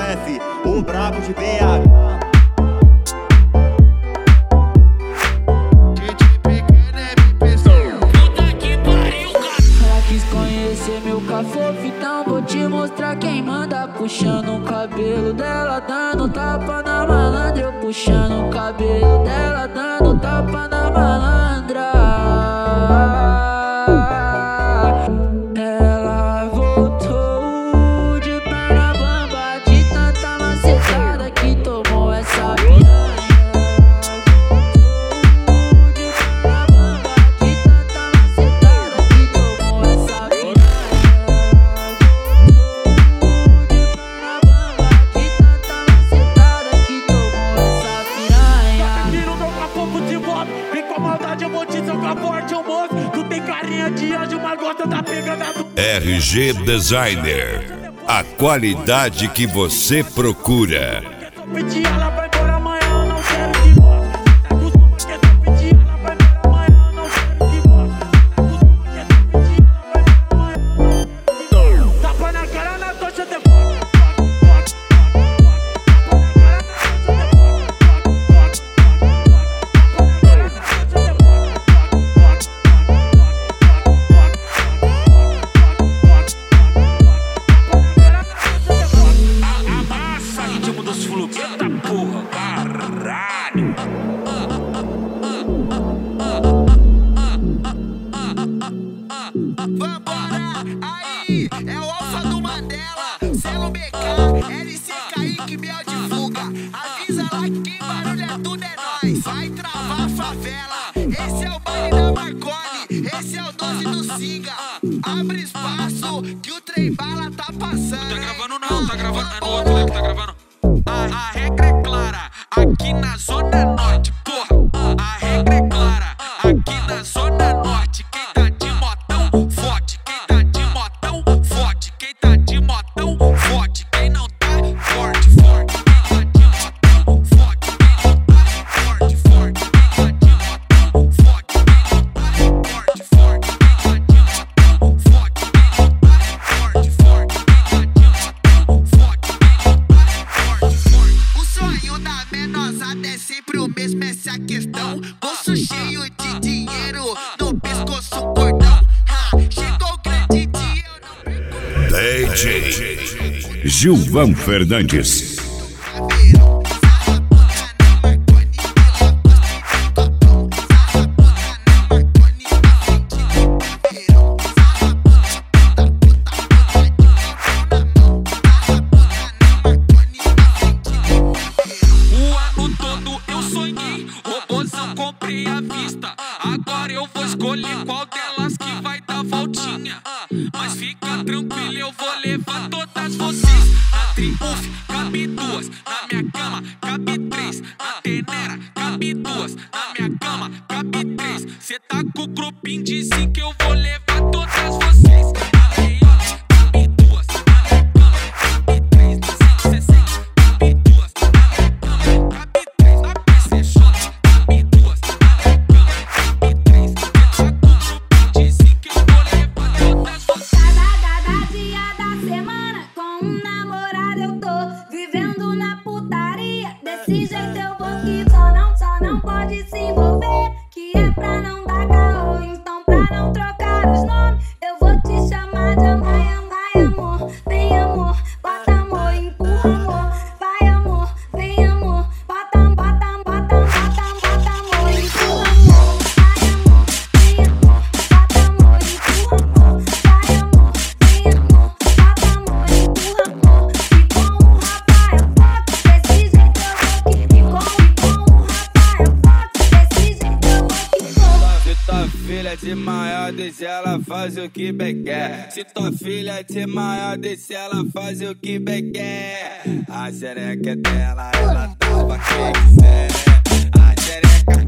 F, o brabo de BH. Fofo, então vou te mostrar quem manda. Puxando o cabelo dela, dando tapa na malandra. Eu puxando o cabelo dela, dando tapa na malandra. Ela voltou de perna bamba, de tanta macetada que tomou essa piranha. RG Designer, a qualidade que você procura. Vambora, aí, é o Alfa do Mandela, Selo BK, LC Kaique, Biel divulga. Avisa lá que quem barulha tudo é nóis. Vai travar a favela, esse é o baile da Marconi, esse é o 12 do Singa. Abre espaço que o trem bala tá passando. Tá gravando não, tá gravando, é no outro, né, que tá gravando. A regra é clara, aqui na Zona Norte, porra. A regra é clara, aqui na Zona Norte. Quem tá de motão, forte. Quem tá de motão, forte. Quem tá de motão, forte. Quem não tá, forte, forte. Quem tá de motão, forte. Quem não tá, forte, forte. Quem tá de motão, forte. Quem não tá, forte, forte. Quem tá de motão, forte. Quem não tá, forte, forte. Quem tá de motão, forte. Quem não tá, forte, forte. O sonho da menosada é sempre o mesmo, essa é a questão. Bolso cheio de dinheiro, no pescoço cordão. Chegou o grande dia, eu não perco. DJ Gilvan Fernandes. Comprei à vista, agora eu vou escolher qual delas que vai dar voltinha. Mas fica tranquilo, eu vou levar todas vocês. Na Triumph cabe duas, na minha cama cabe três. Na Tenera cabe duas, na minha cama cabe três. Cê tá com o grupinho de 5, eu vou levar todas vocês. Na Leone cabe duas, na minha cama cabe três. Na 160 cabe duas, na minha cama cabe três. Na PCJ cabe duas, na minha cama cabe três. Cê tá com o grupinho de 5, eu vou levar todas vocês. Cada dia da semana com um namorado eu tô vivendo na putaria. Desse jeito eu vou que só não pode se envolver, que é pra não dar caô. Então pra não trocar os nomes eu vou te chamar de amor. Vai amor, vem amor, bota amor, empurra amor. Vai amor, vem amor, bota amor, empurra amor. Vai amor, vem amor, bota amor, empurra amor. Vai amor, vem amor, bota amor, empurra amor. E com um rapaz eu foto, desse jeito eu vou que com um rapaz eu foto, desse jeito eu vou que vou. Se tua filha de maior, deixa ela fazer o que bem quer. Se tua filha de maior, deixa ela fazer o que bem quer. A xereca é dela, ela dava quem quiser. A xereca